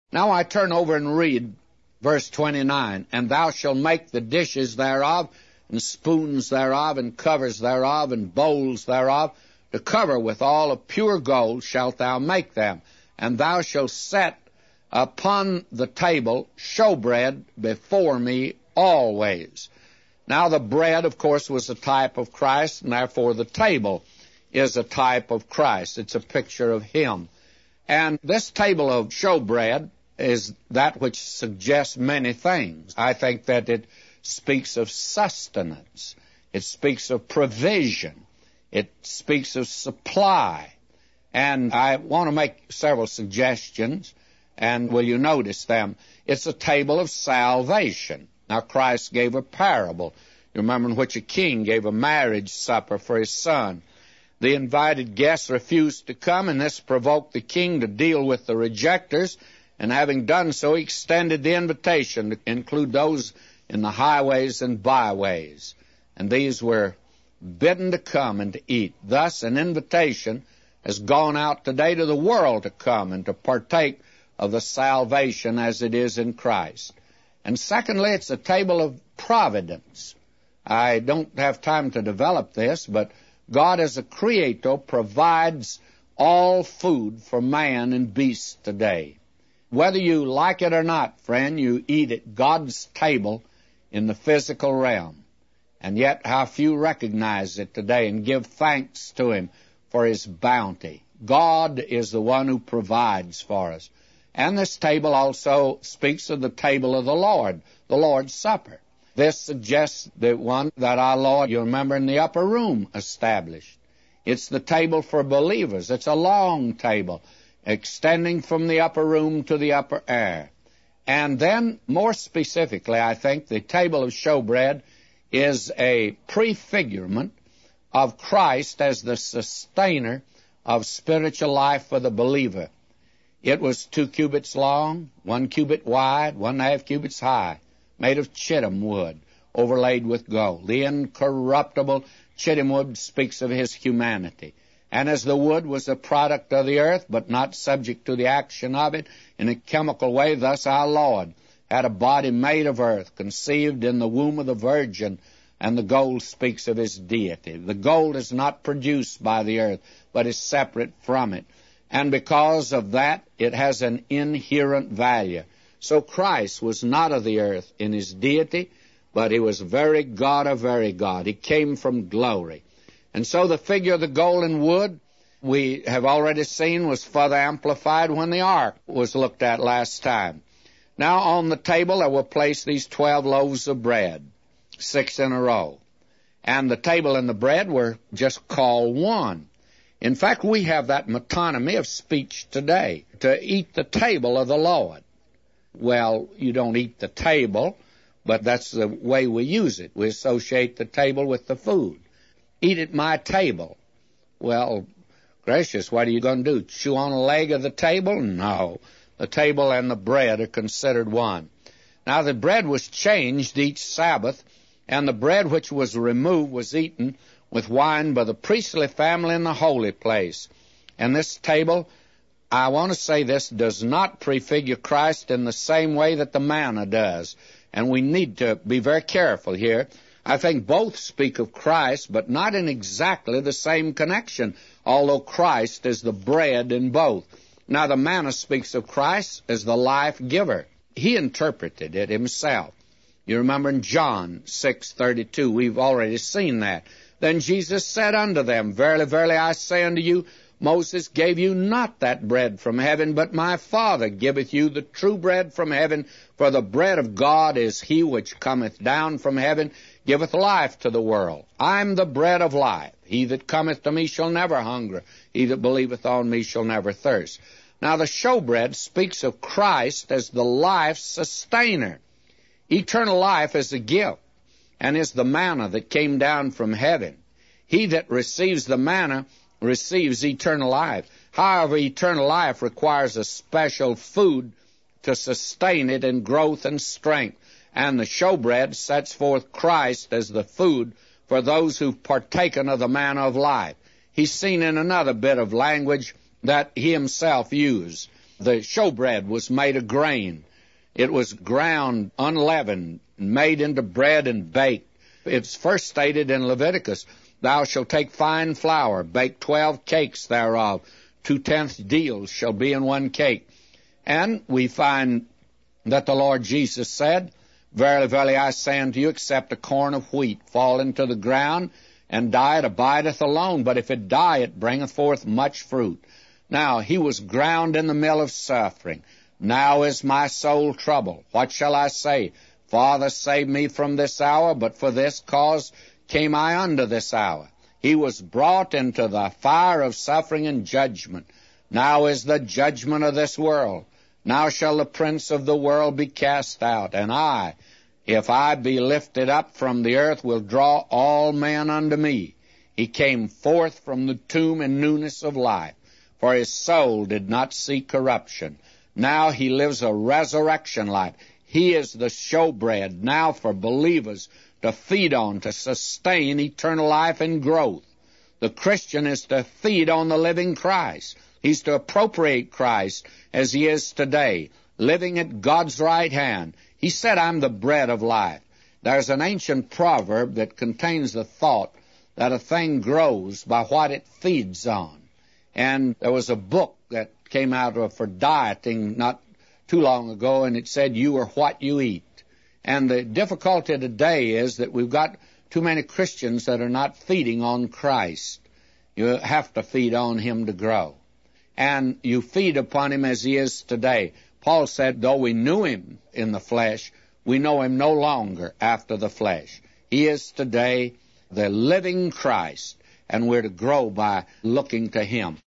Now I turn over and read verse 29. And thou shalt make the dishes thereof, and spoons thereof, and covers thereof, and bowls thereof, to cover with all of pure gold shalt thou make them. And thou shalt set upon the table showbread before me always. Now the bread, of course, was a type of Christ, and therefore the table is a type of Christ. It's a picture of Him. And this table of showbread is that which suggests many things. I think that it speaks of sustenance. It speaks of provision. It speaks of supply. And I want to make several suggestions, and will you notice them? It's a table of salvation. Now, Christ gave a parable, you remember, in which a king gave a marriage supper for his son. The invited guests refused to come, and this provoked the king to deal with the rejectors, and having done so, he extended the invitation to include those in the highways and byways. And these were bidden to come and to eat. Thus, an invitation has gone out today to the world to come and to partake of the salvation as it is in Christ. And secondly, it's a table of providence. I don't have time to develop this, but God as a creator provides all food for man and beast today. Whether you like it or not, friend, you eat at God's table in the physical realm. And yet how few recognize it today and give thanks to Him for His bounty. God is the one who provides for us. And this table also speaks of the table of the Lord's Supper. This suggests the one that our Lord, you remember, in the upper room established. It's the table for believers. It's a long table, extending from the upper room to the upper air. And then, more specifically, I think the table of showbread is a prefigurement of Christ as the sustainer of spiritual life for the believer. It was 2 cubits long, 1 cubit wide, 1.5 cubits high, made of chittim wood, overlaid with gold. The incorruptible chittim wood speaks of His humanity. And as the wood was a product of the earth, but not subject to the action of it in a chemical way, thus our Lord had a body made of earth, conceived in the womb of the Virgin, and the gold speaks of His deity. The gold is not produced by the earth, but is separate from it. And because of that, it has an inherent value. So Christ was not of the earth in His deity, but He was very God of very God. He came from glory. And so the figure of the golden wood, we have already seen, was further amplified when the ark was looked at last time. Now on the table there were placed these 12 loaves of bread, 6 in a row. And the table and the bread were just called one. In fact, we have that metonymy of speech today, to eat the table of the Lord. Well, you don't eat the table, but that's the way we use it. We associate the table with the food. Eat at my table. Well, gracious, what are you going to do? Chew on a leg of the table? No. The table and the bread are considered one. Now the bread was changed each Sabbath, and the bread which was removed was eaten with wine by the priestly family in the holy place. And this table, I want to say this, does not prefigure Christ in the same way that the manna does. And we need to be very careful here. I think both speak of Christ, but not in exactly the same connection, although Christ is the bread in both. Now, the manna speaks of Christ as the life giver. He interpreted it Himself. You remember in John 6:32, we've already seen that. Then Jesus said unto them, Verily, verily, I say unto you, Moses gave you not that bread from heaven, but my Father giveth you the true bread from heaven. For the bread of God is He which cometh down from heaven, giveth life to the world. I am the bread of life. He that cometh to me shall never hunger. He that believeth on me shall never thirst. Now the showbread speaks of Christ as the life sustainer. Eternal life is a gift, and is the manna that came down from heaven. He that receives the manna receives eternal life. However, eternal life requires a special food to sustain it in growth and strength. And the showbread sets forth Christ as the food for those who've partaken of the manna of life. He's seen in another bit of language that He Himself used. The showbread was made of grain. It was ground, unleavened, made into bread and baked. It's first stated in Leviticus, thou shalt take fine flour, bake 12 cakes thereof. 2/10 deals shall be in one cake. And we find that the Lord Jesus said, Verily, verily, I say unto you, except a corn of wheat fall into the ground and die, it abideth alone. But if it die, it bringeth forth much fruit. Now, he was ground in the mill of suffering. Now is my soul troubled. What shall I say? Father, save me from this hour, but for this cause came I unto this hour. He was brought into the fire of suffering and judgment. Now is the judgment of this world. Now shall the prince of the world be cast out. And I, if I be lifted up from the earth, will draw all men unto me. He came forth from the tomb in newness of life, for his soul did not see corruption. Now he lives a resurrection life. He is the showbread now for believers to feed on, to sustain eternal life and growth. The Christian is to feed on the living Christ. He's to appropriate Christ as he is today, living at God's right hand. He said, I'm the bread of life. There's an ancient proverb that contains the thought that a thing grows by what it feeds on. And there was a book that came out for dieting not too long ago, and it said, you are what you eat. And the difficulty today is that we've got too many Christians that are not feeding on Christ. You have to feed on him to grow. And you feed upon him as he is today. Paul said, though we knew him in the flesh, we know him no longer after the flesh. He is today the living Christ, and we're to grow by looking to him.